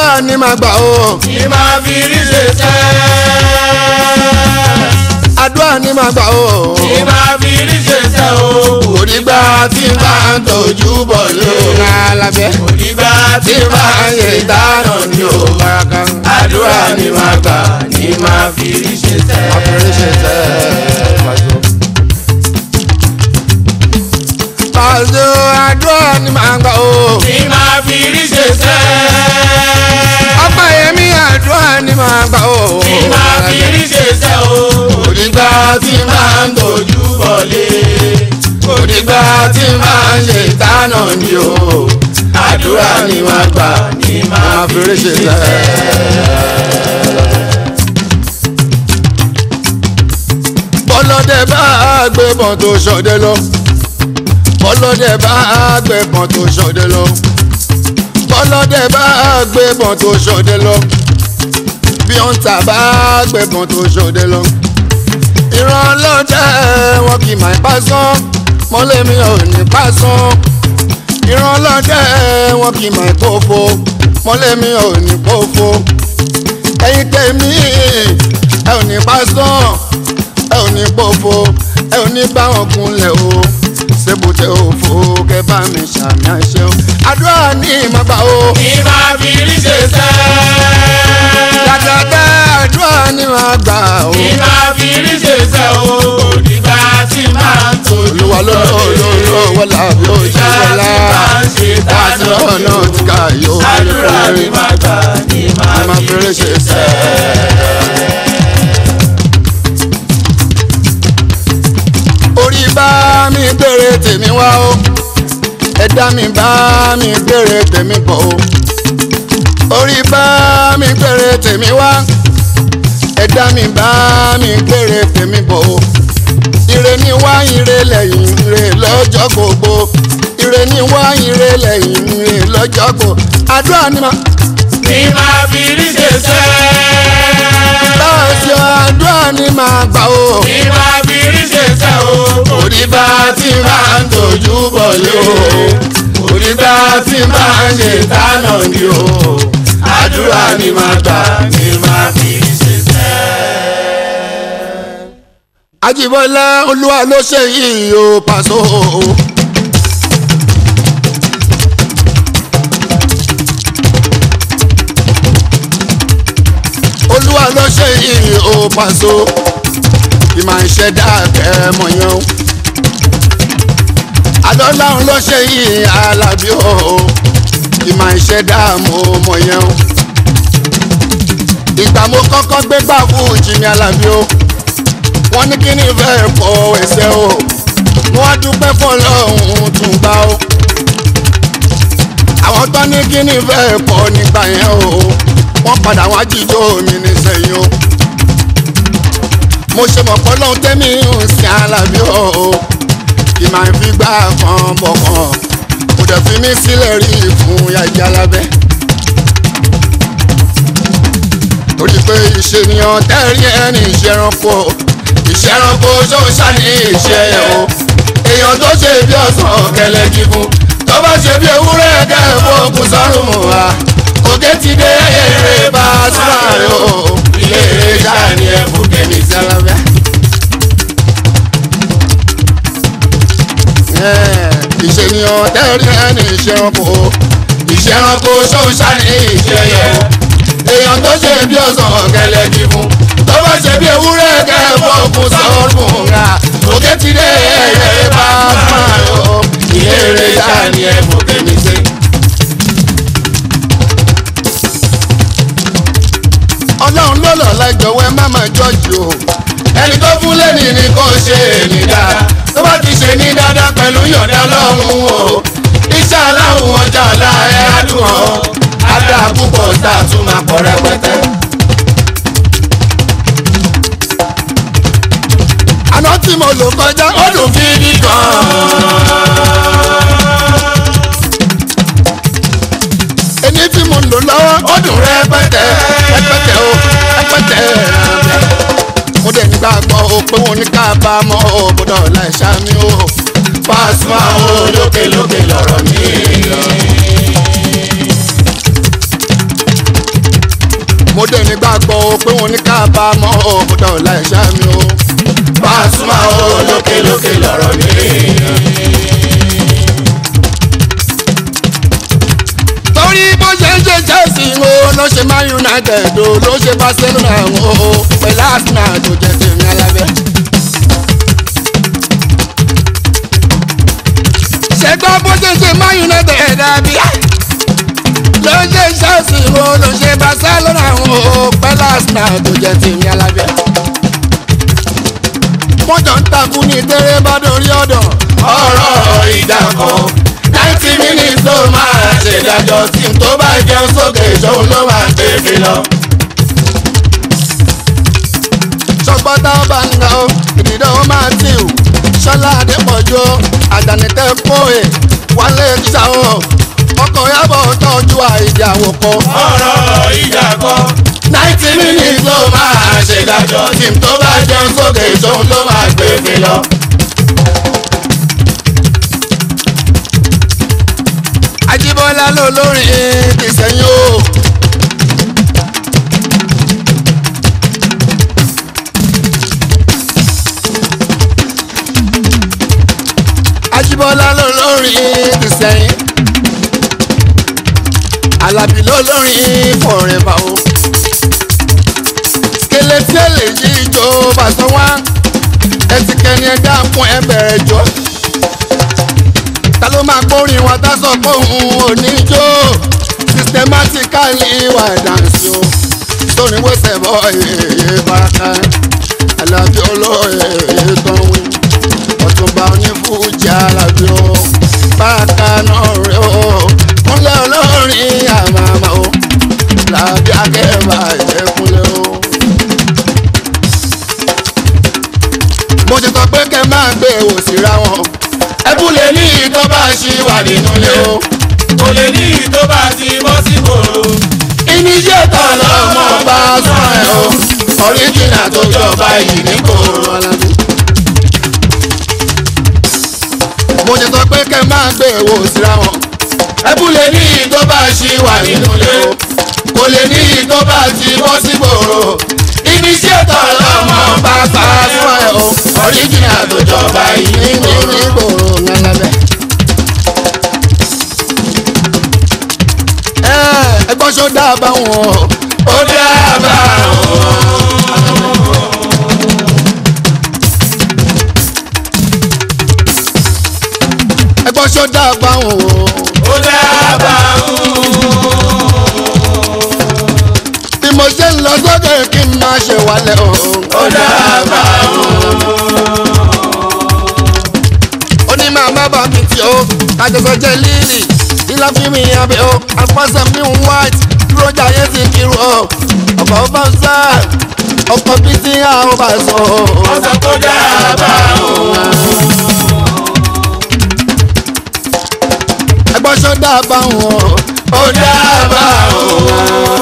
àdúrà ni màá gbà o. kí máa fi rí ṣe sẹ́. àdúrà ni màá gbà o. kí máa fi rí ṣe sẹ́ o. kò nígbà tí máa ń tọ́jú bọ̀ lé o. alábẹ́ kò nígbà tí máa ń ṣe ìdáná ni o. baraka àdúrà ni màá gbà ní máa fi rí ṣe sẹ́. àfẹ́rẹ́ ṣe tẹ́ Paso. Paso àdúrà ni màá gbà o. kí máa fi rí ṣe sẹ́. ọ̀pọ̀ yẹmí àdúrà ni màá gbà o. kí máa fi rí ṣe sẹ́ o. kò nígbà tí máa ń tọ́jú bọ̀ lé. kò nígbà tí máa ń ṣe ìdáná ni o. àdúrà ni màá gbà ní máa fi rí ṣe sẹ́. bọ́lọ́dẹ bá gbébọn tó ṣọdẹ lọ. bọ́lọ́dẹ bá gbébọn tó ṣọdẹ lọ. bọ́lọ́dẹ bá gbébọn tó ṣọdẹ lọ. bí wọ́n ta bá gbébọn tó ṣọdẹ lọ. ìran ọlọ́dẹ wọn kì í máa pa sán. mọ́lẹ́mi ò ní pa sán. ìran ọlọ́dẹ wọn kì í máa pòfo. mọ́lẹ́mi ò ní pòfo. ẹ̀yin tèmi ẹ ò ní pa sán. ẹ ò ní pòfo ẹ ò ní bá wọn kunlẹ̀ o. ṣébùtẹ́ òfo kẹ bá mi ṣàmì àṣẹ o. àdúrà ní ìmọ̀gbà o. kí máa fi rí ṣe sẹ́. dàdàdà àdúrà ní màá gbà o. kí máa fi rí ṣe sẹ́ o. kò nígbà tí máa ń tọ́jú olúwa lọ́lọ́lọ́lọ́ wọlá bí ó ṣe wọlá. láti ọ̀nà tí ká yóò àdúrà ni màá gbà ní máa fi rí ṣe sẹ́. orí bá mi gbére tèmi wá o. ẹ̀dá mi bá mi gbére tèmi bọ̀ o. orí bá mi gbére tèmi wá. ẹ̀dá mi bá mi gbére tèmi bọ̀ o. ire ni wá ire lẹ́yìn ire lọ́jọ́ gbogbo. ire ni wá ire lẹ́yìn ire lọ́jọ́ gbogbo. àdúrà ni mà. kí máa fi rí ṣe sẹ́. Paso àdúrà ni màá gbà o. kí máa fi rí ṣe sẹ́ o. òdìbà tí máa ń tọ́jú bọ̀ lé o. òdìbà tí máa ń ṣe ìdáná ni o. àdúrà ni màá gbà ní máa fi rí ṣe sẹ́. Àjíbọ́lá olúwa ló ṣe yìí o Paso. olúwa ló ṣe yìí o Paso. ìmọ̀ ìṣẹ̀dá kẹ́mọ̀ yẹn o. àdọ́láhùn ló ṣe yìí Alábí o. ìmọ̀ ìṣẹ̀dá mo mọ̀ yẹn o. ìgbà mo kọ́kọ́ gbé gbà fún Jimmy Alábí o. wọ́n ní kí ni fẹ́ pọ̀ ẹsẹ̀ o. mo wá dúpẹ́ fún Ọlọ́run tún gbà o. àwọn tó ní kí ni fẹ́ pọ̀ nígbà yẹn o. wọ́n padà wá jíjó mi nísẹ̀yìn o. mo ṣe mọ̀ pé Ọlọ́run tẹ́mi ń sin Alábí o. kì máa fi gbà kan bọ̀ kan. kò dẹ̀ fi mí sílẹ̀ rí fún Yàyà Alábẹ́. torí pé ìṣènìyàn tẹ́rí ẹni ìṣẹ̀ranko. ìṣẹ̀ranko ṣóṣà ní ìṣe ẹ̀ o. èèyàn tó ṣe bí ọ̀sán kẹlẹ́ kíkún. tó bá ṣe bí ewúrẹ́ kẹ́ẹ̀fọ́ òkun sọ́run mọ́ wa. òkè ti dé eré bá a sọ́ra rẹ̀ o. ilé eré ṣáà ní ẹ̀fọ́ kẹ́mi sí Alábẹ́. ìṣènìyàn tẹ́rí ẹni ìṣẹ̀ranko. ìṣẹ̀ranko ṣóṣà ní ìṣe ẹ̀ o. èèyàn tó ṣe bí ọ̀sán kẹlẹ́ kíkún. tó bá ṣe bí ewúrẹ́ kẹ́ẹ̀fọ́ òkun sọ́run mọ́ wa. òkè ti dé eré bá a sọ́ra rẹ̀ o. ilé eré ṣáà ní ẹ̀fọ́ kẹ́mi sí. Ọlọ́run ló lọ lájọwọ́ ẹ má máa jọ́jú o. ẹni tó fún lẹ́ni ni kò ṣe ní dáadáa. tó bá ti ṣe ní dáadáa pẹ̀lú yọ̀ǹda Ọlọ́run o. iṣẹ́ aláwọ̀ ọjà ọ̀la ẹ̀ á dùn ọ́. á dà púpọ̀ tá a tún máa pọ̀ rẹpẹtẹ. àná tí mo lò kọjá ó dùn gidi gan-an. ẹni tí mo lò lọ́wọ́ ó dùn rẹpẹtẹ rẹpẹtẹ o rẹpẹtẹ. mo dẹ̀ nígbàgbọ́ o pé mo ní kábàámọ̀ o gbọ́dọ̀ láì ṣàmì o. Pasuma o lókè lókè lọ́rọ̀ mi lọ. mọ́ òkúta ọ̀la ìṣá mi o. Pasuma o lókè lókè lọ́rọ̀ mi. torí bó ṣe ń ṣe Chelsea o ló ṣe Man United o ló ṣe Barcelona o pẹ̀lú Arsenal tó jẹ́ tèmi alábẹ́. ṣẹ́gbọ́n bó ṣe ṣe Man United dàbí ló ṣe Chelsea o ló ṣe Barcelona o pẹ̀lú Arsenal tó jẹ́ tèmi alábẹ́. wọ́n jọ ń takú ní tẹ́rẹ́ bá dorí ọ̀dọ̀. ọ̀rọ̀ ìjà kan 90 minutes ló máa ṣèdájọ́ tí n tó bá jẹun sókè ìṣòwò ló máa gbé mi lọ. sọgbọ́tà ọba ń ga ó ìdìdọ́ ó máa tì ó ṣọlá adépọ̀jù àdánitẹ́ kóè wálé tíṣà ó ọkọ̀ yàbọ̀ tọ́jú àìdí àwòkọ́. ọ̀rọ̀ ìjà kan 90 minutes ló máa ṣèdájọ́ tí n tó bá jẹun sókè ìṣòwò ló máa gbé mi lọ. Ajíbọ́lá lolórin ti sẹ́yìn o. Ajíbọ́lá lolórin ti sẹ́yìn. Àlàbí lolórin forever o. Kele tí ẹ lè yí ijó bàtọ́ wá. Ẹ ti kẹ́ni ẹ dákun ẹ bẹ̀rẹ̀ jọ. Ta ló máa gbórin wọn tá sọ pé òun ò ní jó systematically wà dáǹsì o tóní wẹ́sẹ̀ bọ́ èyí baraka Alábí olóyè tán wí Ọ̀túnba onífújì Alábí o baraka náà rẹ o kúnlẹ̀ olórin àmàmà o Alábí akẹ́bà ìjẹ́kúnlẹ̀ o. mo ti sọ pé kẹ́ máa gbé wò síra wọn. ẹkún lè ní ìtọ́ bá ṣì wà nínú ilé o kò lè ní ìtọ́ bá ti bọ́ sí kòrò. iníṣẹ́ tán lọ́mọ bá sọ ẹ̀ o ọ̀ríjìnà tó jọba yìí ní kòrò. Alábí. mo ti sọ pé kẹ́ máa gbé wò síra wọn. ẹkún lè ní ìtọ́ bá ṣì wà nínú ilé o kò lè ní ìtọ́ bá ti bọ́ sí kòrò. iníṣẹ́ tán lọ́mọ bá sọ ẹ̀ o ọ̀ríjìnà tó jọba yìí ní kòrò. ẹgbọ́n ṣó dábàá wọn. ó dábàá wọn. ẹgbọ́n ṣó dábàá wọn. ó dábàá wọn. bí mo ṣe ń lọ sókè kí n máa ṣe wálẹ̀ o. ó dábàá wọn. ó ní màmá bá mi tí o kájọsọ jẹ líìlì ilá fi mi abẹ o àpàṣẹ mi ń white rojà yẹn ti kiri o ọkọ̀ bá ń sá ọkọ̀ bí tí a ó bá sọ. ọ̀sán tó dábàá wọn. ẹgbọ́n ṣó dábàá wọn. ó dábàá wọn.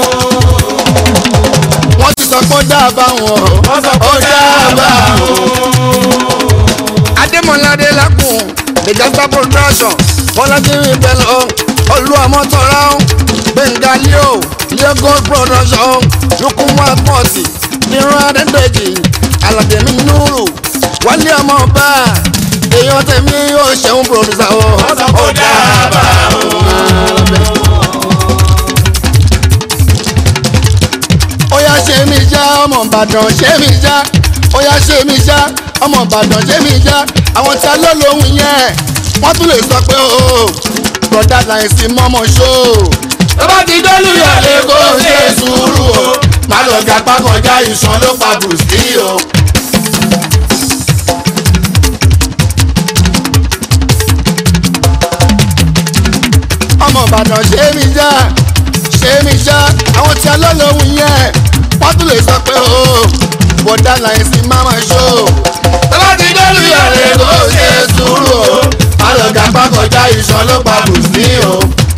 wọ́n ti sọ pé ó dábàá wọn. ó dábàá wọn. Adémọ́ládé lákùn ìjọba production bọ́lájí ìbẹ̀lẹ̀ olúwàmọ́tọ́ra Gbẹ̀ngà Leo Gold production lukumwa pọ́ọ̀tì ìran adẹ́dẹ́jì aládẹ́mí núrù wálé ọmọ ọba èèyàn tẹ̀mí yóò ṣẹ̀wọ̀n producer o. ó dábàá wọn. ó yá ṣe mí já ọmọ Ìbàdàn ṣe mí já ó yá ṣe mí já ọmọ Ìbàdàn ṣe mí já àwọn tí a lọ lóhùn yẹn wọ́n tún lè sọ pé o broda láìsí mọ́mọ́ ṣó. tó bá ti dọ́lù yọ̀lẹ̀ kó ṣe sùúrù o má lọ gapá kọjá ìṣàn ló pa bùsí o. ọmọ Ìbàdàn ṣe mí já àwọn tí a lọ lóhùn yẹn wọ́n tún lè sọ pé o broda láìsí mọ́mọ́ ṣó. tó bá ti dọ́lù yọ̀lẹ̀ kó ṣe sùúrù o má lọ gapá kọjá ìṣàn ló pa bùsí o.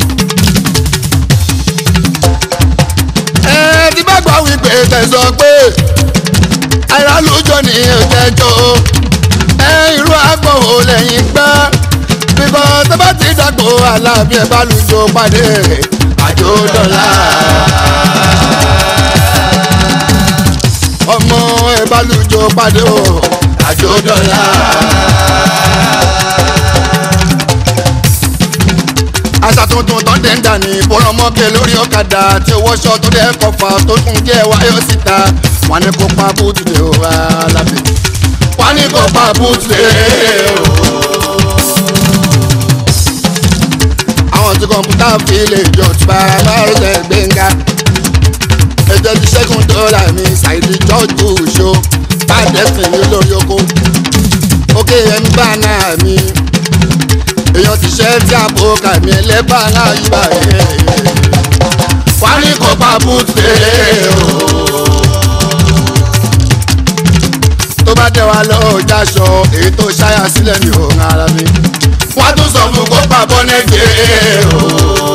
tí bá gbọ́ wípé tẹ̀sán pé aráàlújọ ní ìkẹjọ irú àgbọ̀n ò lẹ́yìn gbá bíbọ̀ tó bá ti dàgbò Alábí ẹ̀ bá lùjọ pàdé àjò dọ́là. ọmọ ẹ bá lùjọ pàdé o àjò dọ́là. àṣà tuntun tó ń dẹ̀ ń dà ní bọ́lọ́mọ́kẹ́ lórí ọ̀kadà tí owó ṣọ́ tó dẹ́ kọfà tó tún jẹ́ wáyọ̀ síta wọ́n ní kó pa búùtù dé o Alábí wọ́n ní kó pa búùtù dé o. àwọn tí kọ̀ǹpútà fi lè jọ tí bára bá rẹ̀ Gbénga ètò ti ṣẹ́gun dọ́là mi ṣàìdí jọ́jú ṣó bá dẹ́sìn mi lórí oko òkè ẹ̀ ń bá náà mi èèyàn ti ṣe tí àpò kàmí ẹlẹ́bà náà yíba yẹn. wọ́n ní kó pa búùtù dé o. tó bá dẹ̀ wá lọ́ọ́ jáṣọ èyí tó ṣáyà sílẹ̀ ní òun ara mi. wọ́n tún sọ fún kó pa bọ́nẹ́jẹ́ o.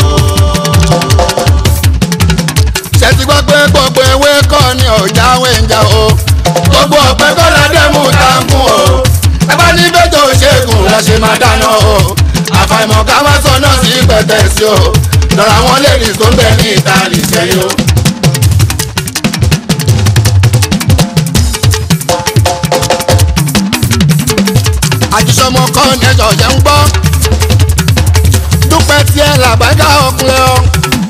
ṣe ti gbọ́ pé gbogbo ewé kọ́ ni ọ̀já wẹ̀ǹjà o. gbogbo ọ̀pẹ kọ́ la dẹ́mu táǹkù o. ẹ bá ní bẹ́ẹ̀ tó ṣẹ́gun la ṣe máa dáná o. àfàìmọ̀ ká má sọ náà sí pẹ̀tẹ́sì o. lọ́ra wọn lè rí tó ń bẹ ní ìta nìṣẹ́yìn o. àjùsọmọ kọ́ ni ẹjọ́ jẹ́ ń gbọ́ dúpẹ́ tí ẹ làbájá ọkùnrin ọ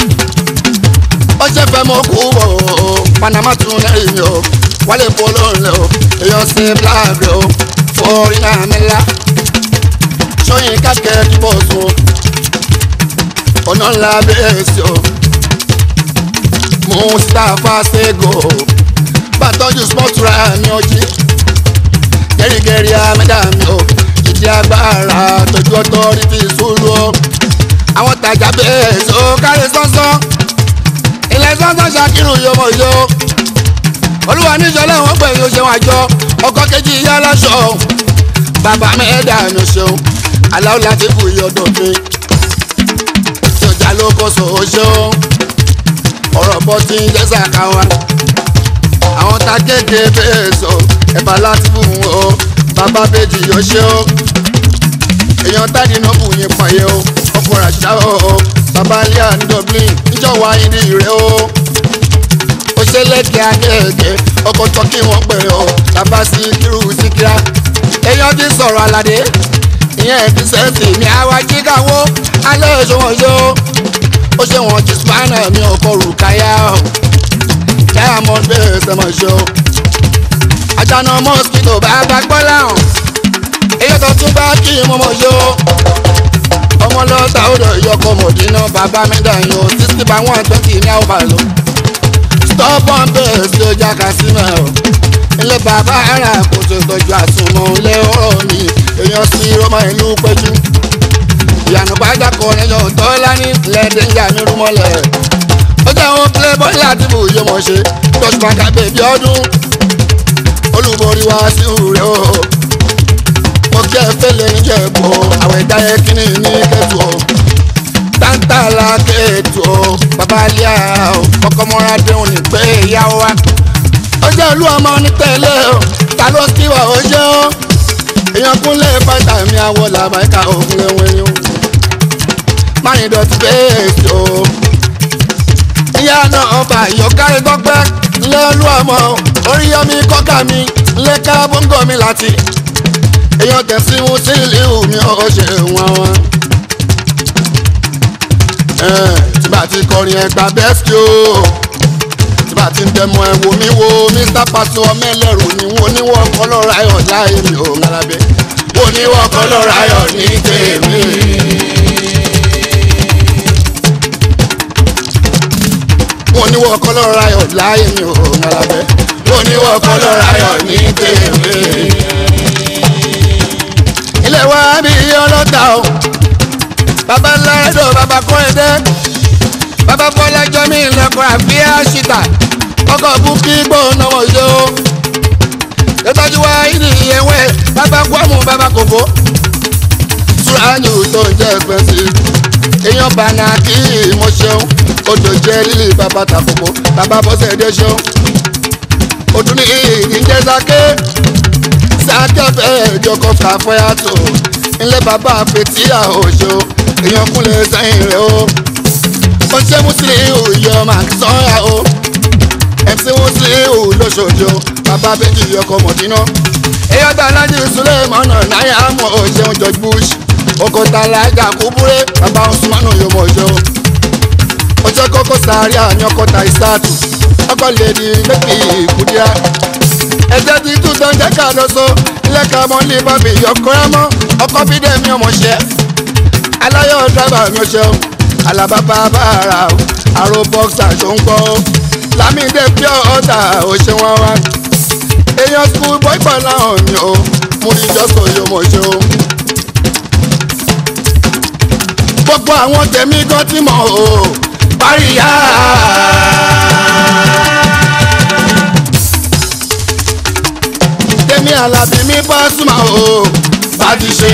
ó ṣe fẹ́ mọ́ kú o Panama tún lẹ́yìn mi o wálé polo ńlẹ̀ o èèyàn sí black o forí àmìlá sọyìn kákẹ́ kíbọ̀ sùn ọ̀nà ńlá bẹ́ẹ̀ sí o Mustapha Sego bàtọ́jú spọ́tura mi ọjí gẹ́rígẹ́rí amẹ́dá mi o ìdí agbára tọ́jú ọtọ́rìtì sùúrù o àwọn tajà bẹ́ẹ̀ so kárí sánsán ilẹ̀ sánsán ṣàkírù yọmọ yó olúwa níṣọlá wọn pè yóò ṣe wọn àjọ ọkọ kejì ìyá aláṣọ bàbá mẹ́ẹ̀dá mi ṣeun aláwọ̀ láti fún ìyọ̀dọ̀ mi ìjọjà ló kó so ṣeun ọ̀rọ̀ bọ́ tí ń jẹ́ sàkáwá àwọn ta kéèké bẹ́ẹ̀ sọ ẹ̀bà láti fún o bàbá bèjì yóò ṣe o èèyàn tádì náà bù yín pààyè o ọkùnrin àṣà o bàbá lẹ́à ní Dublin níjọba ìdí rẹ̀ o ó ṣe lẹ́kẹ̀ẹ́ akẹ́kẹ́ ọkọ̀ tọ́kì wọn pè o bàbá sí kírù síkírá èèyàn ti sọ̀rọ̀ àlàdé ìyẹn ti sẹ́ǹsì ní àwa jíkàwó alẹ́ òṣùwọ̀n yó ó ṣe wọn ti spana mi ọkọ̀ rùkáyà o diamond bẹ́ẹ̀ sẹ́mọ̀ ṣó àjànà mosquito bàbá gbọ́ láwọn èyí tó tún bá kí mọ́mọ́ yó ọmọ lọ́ta ó dọ̀ yọkọ̀ mọ̀dínà bàbá mẹ́ta yó 60/120 ní àwọn bàlọ́ stop on bẹ́ẹ̀ sí ọjà kásímẹ̀ o ilé bàbá ara kò tó tọ́jú àsùnmọ̀ ilé ọ̀rọ̀ mi èèyàn sí rọ́mọ ìlú péjú ìyànà pàjákọ̀ ẹ̀yọ̀ tọ́lá ní lẹ́ẹ̀dẹ́gbà mi rúmọ́lẹ̀ ó jẹ́ àwọn playboy láti bù yé mọ̀ ṣe tọ́jú pàkà bèbí ọdún olúborí wá sí rẹ̀ o mo kí ẹ fẹ́lẹ̀ níjẹ̀bù àwọn ẹ̀dá yẹ kíní ní kẹ́tù o tántàlà kẹ́tù o babalíà o kọ́kọ́ mọ́ra dẹ́hùn ní pé ìyàwó wa ó jẹ́ olú ọmọ ní tẹ́lẹ̀ o ta ló kí wà ó jẹ́ o èèyàn kúnlẹ̀ fàtà mi àwọ̀ làbáyíká òkúnlẹ̀ wẹ̀yìn o máyì dọ̀tí bẹ́ẹ̀ o ìyá náà ọba ìyọ̀kárí tọ́pẹ́ ńlẹ́ olú ọmọ oríyọmí kọ́kà mi ńlẹ́ ká bóńgò mi láti èèyàn tẹ̀sí wọn sí ìlú mi ó ṣe wọn wọn. tí bá ti kọrin ẹgbà bẹ́ẹ̀sì o tí bá ti ń tẹmọ ẹ wo mi wo Mr. Paso ọmọ ẹlẹ́rù ni wọn oníwọ̀ kọlọ́ra ayọ̀ láì mi ò ń alábẹ́ wọn oníwọ̀ kọlọ́ra ayọ̀ ní tèmi. wọn oníwọ̀ kọlọ́ra ayọ̀ láì mi ò ń alábẹ́ wọn oníwọ̀ kọlọ́ra ayọ̀ ní tèmi. ilé wa bí ọlọ́ta o bàbá lárẹ́dọ̀ bàbá kọ́ ẹ̀dẹ́ bàbá bọ́lájọ́ mi lẹ́kọ̀ọ́ àfíà ṣìtà ọkọ̀ búkí gbóná wọ̀ yó ìtọ́jú wa ìdí ìyẹ̀wẹ̀ bàbá kwamù bàbá kòkó túránù tó ń jẹ́ ẹgbẹ́sì èèyàn bànà kí mo ṣeun odò jẹ́ lílì bàbá tàkòkò bàbá bọ́sẹ̀ dé ṣeun odò ní ìdíjẹ́ sáké sákẹ́fẹ́ ìjọkọ̀ fàfọ́yàtò ilé bàbá àpètí àhòṣò èèyàn kúnlẹ̀ sẹ́yìn rẹ̀ o ó ṣe Musiliu yọ màkì sọ́ra o MC Musiliu lóṣooṣo bàbá bẹ́jì ọkọ̀ mọ̀dínà. èèyàn tó alájí Sulemana náírà mọ̀ òṣèlú George Bush. ọkọ̀ tàlájà kúbúrẹ́ bàbá Usmanu yóò mọ̀ òṣèlú. ọjọ́ kọ́kọ́ sáré àní ọkọ̀ ta ìsáàtù. ọkọ̀ lèdi méjì ìkúdíá. ẹ̀jẹ̀ ti tún tán jẹ́ ká lọ sọ. ilé ká mọ́ ní bàbí ọkọ̀ mọ́. ọkọ̀ bídẹ̀ mi ọmọṣẹ́. aláyọ̀ dábàá mi ọṣẹ́ o. alábàbà bàrà o. àrò bọ́ksà ṣó ń gbọ́ o. Lámídé pure ọ̀tà òṣè wọn wá. èèyàn school boy pọ̀ láwọn mi o. mo ní jọ́sọ̀ yóò mọ̀ ṣe o. gbogbo àwọn tèmi gan ti mọ̀ o. Paríyá. tèmi Àlàbí mi Pasuma o. bá ti ṣe.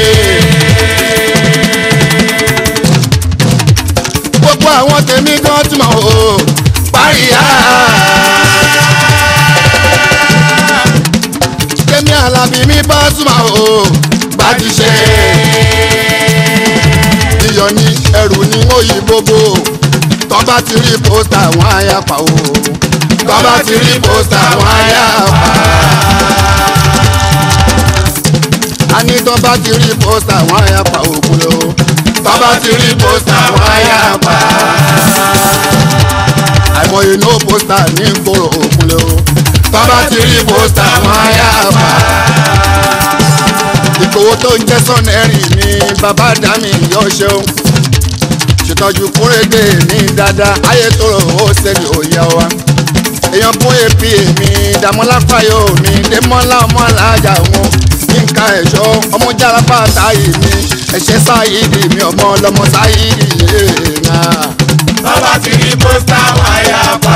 gbogbo àwọn tèmi gan ti mọ̀ o. Paríyá. tèmi Àlàbí mi Pasuma o. bá ti ṣe. iyọ̀ ni ẹrù ni òyìnbóbó. tọ́ bá ti rí pósítà wọn á yà pa o. tọ́ bá ti rí pósítà wọn á yà pa. a ní tọ́ bá ti rí pósítà wọn á yà pa òkun lọ. tọ́ bá ti rí pósítà wọn á yà pa. àìmọye ní pósítà ní gbòòrò òkun lọ. tọ́ bá ti rí pósítà wọn á yà pa. ìkòwò tó ń jẹ́ sọ́nẹ́rì ni bàbá dàmí yọ ṣeun. ṣètọ́jú kúrèdè ní dáadáa ayé tóró ó ṣẹlẹ̀ òye wa. èèyàn fún èpì mi Dàmọ́lá Fáyọ̀ mi Démọ́lá ọmọ alájà wọn. Yínká ẹ̀ṣọ́ ọmọ jálapá táyì mi ẹ̀ṣẹ̀ Sáyídì mi ọmọ ọlọ́mọ Sáyídì yéèna. bàbá ti rí pósítà wáyà pa.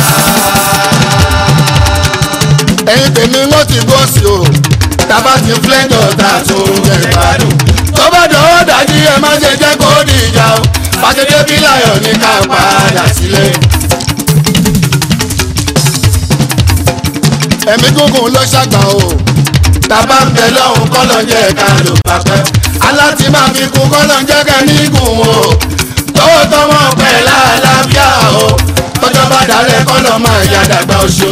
ẹ̀yin tèmi wọ́n ti gbọ́ sí o. tábà ti flẹ́ńdọ̀ ta tó jẹ́ ìgbádùn. tó bá dọ̀wọ́ dájú ẹ má ṣe jẹ́ kó dìjà o. fàṣẹjẹ bí láyọ̀ ní ká padà sílé. ẹ̀mí gúngùn ló ṣàgbà o. tàbá ń bẹ lọ́hùn kọ́lọ̀ jẹ́ ká ló pàpẹ́. aláti máa fi kú kọ́lọ̀ jẹ́ ká ní gùn o. tọwọ́ tọmọ pẹ̀ láàlàáfíà o. tọjọ́ bá dalẹ̀ kọ́lọ̀ máa yá dàgbà oṣù.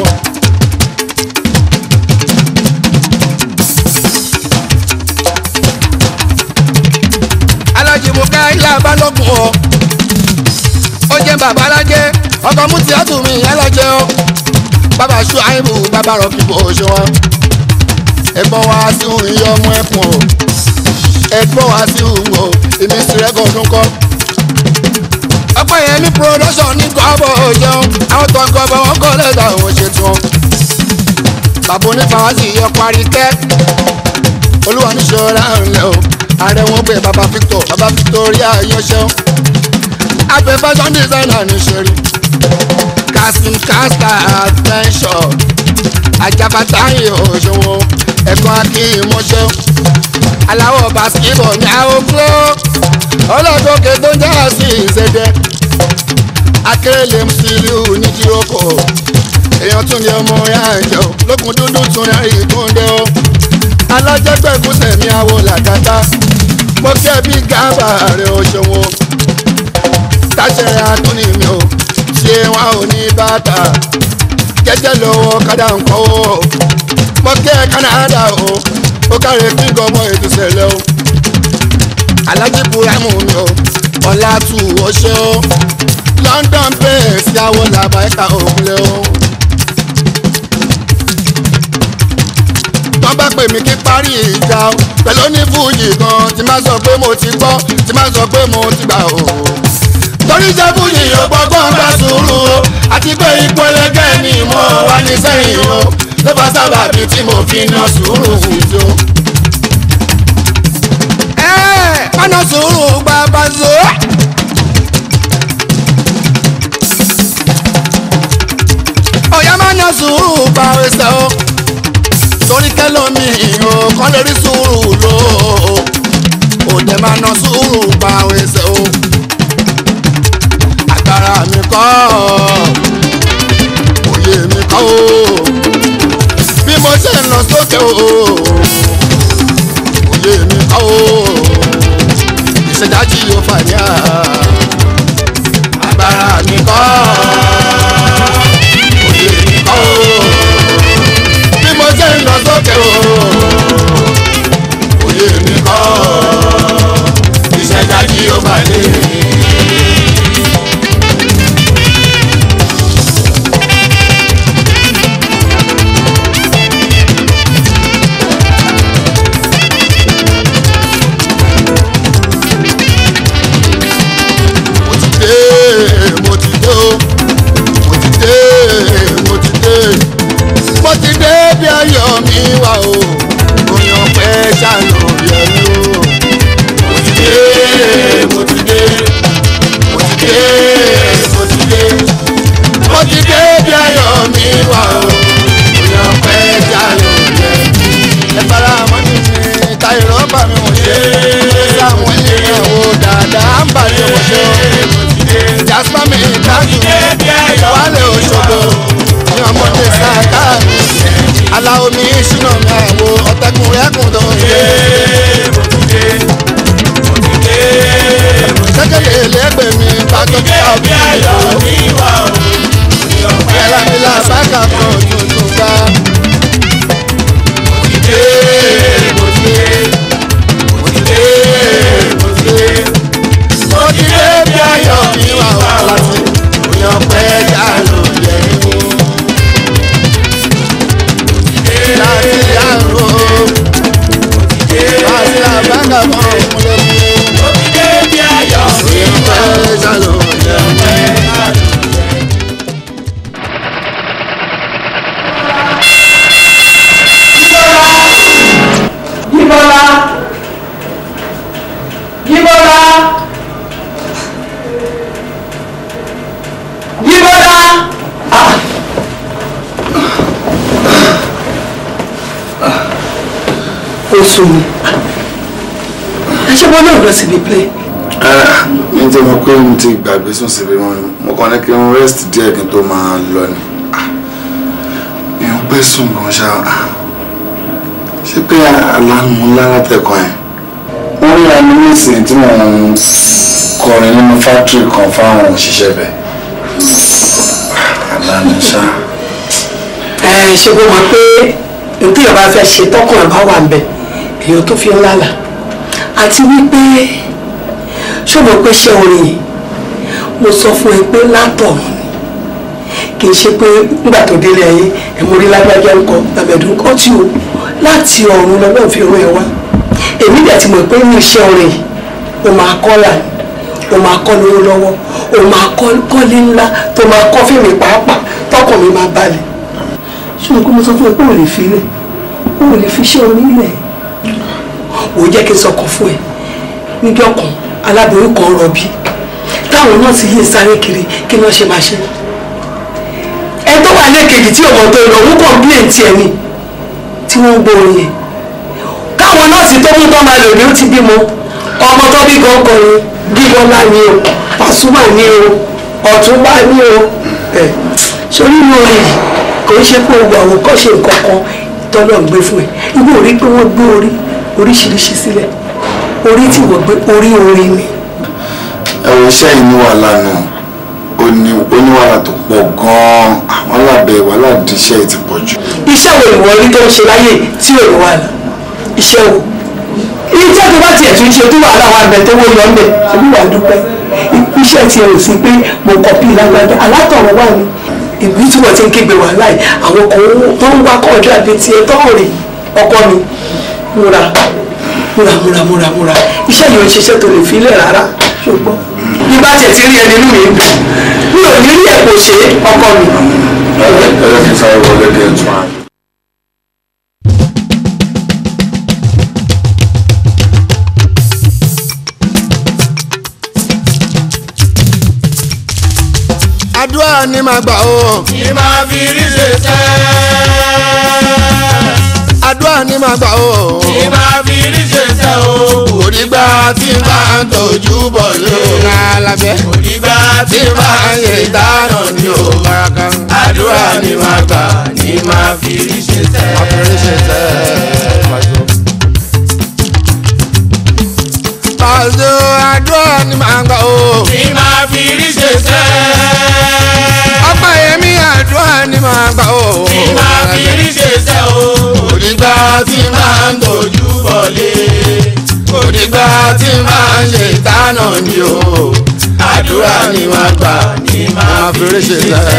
alájí mo ká ilé abálọ́gùn o. ó jẹ́ bàbá alájẹ́ ọkọ̀ mú ti àtúnmí alájẹ́ o. bàbá ṣu àìbù bàbá rọ̀kì bò ṣe wọn. ẹ̀gbọ́n wa sí òun yọ ọmọ ẹ̀kún o. ẹ̀gbọ́n wa sí òun o. èmi sì rẹ́gọ̀dún kọ́. ọ̀pọ̀ yẹn ní production ní kọ́bọ̀ òjẹun. àwọn tó ń kọ́bọ̀ wọn kọ́ lẹ́dà òun ṣe tún. bàbá onífàwásì yọ parí tẹ́. olúwa ní ṣọ́ra ńlẹ̀ o. ààrẹ wọn gbé bàbá Victoria yọṣẹ́. abẹ fashion designer ní ṣeré. Kasim Kasta adventure. ajabata yìí òṣòwò. ẹ̀kọ́ akíyìmọ̀ṣẹ́. aláwọ̀ basketball ní àwọn fúlọ́. ọlọ́dọ̀kẹ́ tó ń jára sí ìṣẹ̀dẹ̀. akérèlé Musiliu ní jírókò. èèyàn tún ní ọmọ ya ẹ̀jẹ̀ o. lókun dúdú tún rí ìkúndé o. alájẹgbẹ̀kú sẹ̀mí àwò làkàtà. mo kẹ́ bí gábà rẹ̀ òṣòwò. táṣẹ̀rẹ̀ àtúnì mi o. ṣé wọn ò ní bàtà. jẹ́jẹ́ lọ́wọ́ kádà ń kọ́ o. mo kẹ́ Canada o. ó kárẹ̀ kí gọmọ ètò ṣẹlẹ̀ o. alájí Buramu mi o. ọ̀làtù ọṣẹ́ o. London base yàwó làbáyíká òkúlẹ̀ o. tọ́ bá pè mí kí parí ìjà o. pẹ̀lú onífújì kan tí máa sọ pé mo ti gbọ́ tí máa sọ pé mo ti gbà o. torí jẹ́ fújì ọgbọ́gbọ́n gba sùúrù o. àti pé ipò ẹlẹgẹ́ ni mo wà ní sẹ́yìn o. ló bá sábàbí tí mo fi ná sùúrù fìdí o. ọ̀nà sùúrù bàbá zò. ọ̀yá máa ná sùúrù bá ẹsẹ̀ o. torí kẹlòmí o kọ́ lórí sùúrù lò ó. òde máa ná sùúrù bá ẹsẹ̀ o. agbára mi kọ́ òye mi kọ́ o. bí mo ṣe ń lọ sókè o. òye mi kọ́ o. ìṣèdájì yóò fà ní à. agbára mi kọ́ òye mi kọ́ o. àdá ń bàjẹ́ òṣè jasper mi dájú wálé Òṣogbo ní ọmọdé sáká aláwo mi ṣínà mi àwo ọ̀tẹ̀kùn rẹ́kùn tó ń ṣe. sẹ́kẹ̀lẹ̀ lẹ́gbẹ̀ẹ́ mi pàtó kí a bí ìlú ẹ̀rọ mi là sáká kan tuntun gbá. mo ti dé bí ayọ̀ mi wà wá láti òyàn pẹ́ yá ló yẹ kó. láti yàrá láti àbáńgà kan múlẹ̀ mú. mo ti dé bí ayọ̀ mi wà wá láti òyàn pẹ́ yá ló yẹ kó. Oṣù mi ṣé wọn náà lọ síbi play. mi ti mọ̀ pé mo ti gbàgbé sùn síbi wọn mo kàn ní kí n rest díẹ̀ kí n tó máa lọ ni mi ò pẹ́ sùn gan ṣá ṣé pé aláàánú ńlá látẹ̀kọ́ yẹn wọ́n rí animation tí mo ń kọrin nínú fátírì kan fáwọn òṣìṣẹ́ bẹ̀ aláàánú ṣá. ṣé kò mọ̀ pé nǹkan ìyọba fẹ́ ṣe tọkàn ẹ̀ bá wà ń bẹ̀ èèyàn tó fi ń lálà àti wípé ṣọ́bọ̀ pé ṣé orin yìí mo sọ fún ẹ pé látọ̀run ni kì í ṣe pé nígbà tó délé ayé ẹ̀mọ́rí lágbájá ń kọ tàbẹ̀dùn kọ́ tí o láti ọ̀run lọ́wọ́ fi rún ẹ wá èmi dẹ̀ ti mọ̀ pé ní iṣẹ́ orin yìí o máa kọ́ là o máa kọ́ lówó lọ́wọ́ o máa kọ́lé ńlá tó máa kọ́ fèmí pàápàá tọkàn mi máa balẹ̀ ṣùgbọ́n kó mo sọ fún ẹ pé o lè fi lẹ̀ o lè fi ṣe orin lẹ̀ ò jẹ́ kí n sọkàn fún ẹ níjọ́ kan aláboyún kan rọbí táwọn náà sì yé sáré kiri kí wọ́n ṣe máa ṣe ẹ tó wà lẹ́ẹ̀kejì tí ọmọ tó lọ òun kàn bí èntì ẹ̀ ni tí wọ́n ń gbọ́ orin yẹn káwọn nọ́ọ̀sì tó mú tó máa lò ní ó ti bímọ ọmọ tó bí gangan ni Bíbọ́lá ni o Pasuma ni o Ọ̀túnba ni o sórí inú orin yìí kò ń ṣe pé ogun àwọn kan ṣe nǹkan kan tọ́lọ̀ ń gbé fún ẹ ibi ò rí pé wọ́n gbé oríṣiríṣi sílẹ̀ orí tí wọ́n gbé orin ni. ẹ̀rọ iṣẹ́ yìí ní wàhálà náà ó ní wàhálà tó pọ̀ gan-an àwọn alábẹ́ wàhálà díṣẹ́ yìí ti pọ̀ jù. iṣẹ́ wo ìwọ rí tó ń ṣe láyé tí ò ní wàhálà iṣẹ́ wo iṣẹ́ tó bá tiẹ̀ tún ṣe tó wàhálà wà bẹ̀ tó wó lọ ńbẹ̀ ṣebí wàá dúpẹ́ iṣẹ́ tiẹ̀ ò sí pé mo kọ̀pì lágbájá alátọ̀rọ̀ wà ní ìlú tí wọ́n ti ń kégbe wàhálà yìí àwọn kan tó ń wá kọ́ọ̀dù àbí tiẹ̀ tó ń rìn ọkọ mi múra iṣẹ́ yìí ò ń ṣiṣẹ́ tó lè fi lẹ̀ rárá ṣùgbọ́n bí bá tiẹ̀ ti rí ẹni inú mi ń dùn mi ò ní rí ẹ̀kọ́ ṣe ọkọ mi. ẹ̀rọ kì í sáré wọlé díẹ̀ tún á. àdúrà ni màá gbà ó. ní máa fi rí ṣe sẹ́. àdúrà ni màá gbà ó. ní máa fi rí ṣe sẹ́ o. òdìgbà tí bá ń tọ́jú bọ̀ lóra lábẹ́. òdìgbà tí bá ń yẹ ìdáná ní o baraka. àdúrà ni máa gbà ní máa fi rí ṣe sẹ́. àfẹ́rẹ́ ṣe tẹ́ Paso àdúrà ni màá gbà ó. ní máa fi rí ṣe sẹ́. ọ̀pá yẹmí àdúrà ni màá gbà ó. ní máa fi rí ṣe sẹ́ o. òdìgbà tí máa ń tọ́jú bọ̀lé. òdìgbà tí máa ń ṣe ìdáná ni o. àdúrà ni máa gbà ní máa fi rí ṣe sẹ́.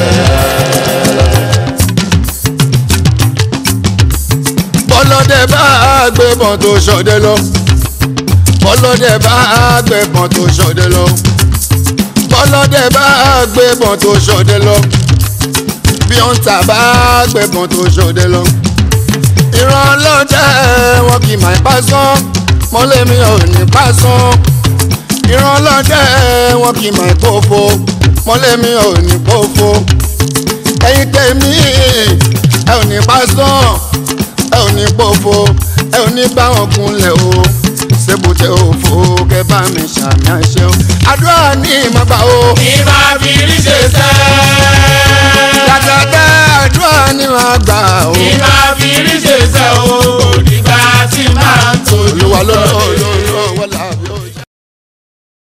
bọ́lọ́dẹ bá gbébọn tó ṣọdẹ lọ. bọ́lọ́dẹ bá gbébọn tó ṣọdẹ lọ. bọ́lọ́dẹ bá gbébọn tó ṣọdẹ lọ. bí wọ́n ta bá gbébọn tó ṣọdẹ lọ. ìran ọlọ́dẹ wọn kì í máa pa sán. mọ́lẹ́mi ò ní pa sán. ìran ọlọ́dẹ wọn kì í máa pòfo. mọ́lẹ́mi ò ní pòfo. ẹ̀yin tèmi ẹ ò ní pa sán. ẹ ò ní pòfo ẹ ò ní bá wọn kunlẹ̀ o ṣebùtẹ́ òfò kẹ́ bá mi ṣàmì àṣẹ o àdúrà ní ìmọ̀gbà o. ìmọ̀ àfìrí ṣe sẹ́. dàgbàgbà àdúrà ní ìmọ̀gbà o. ìmọ̀ àfìrí ṣe sẹ́ o. òdìgbà tí máa ń tòjú olúwa lọ́lọ́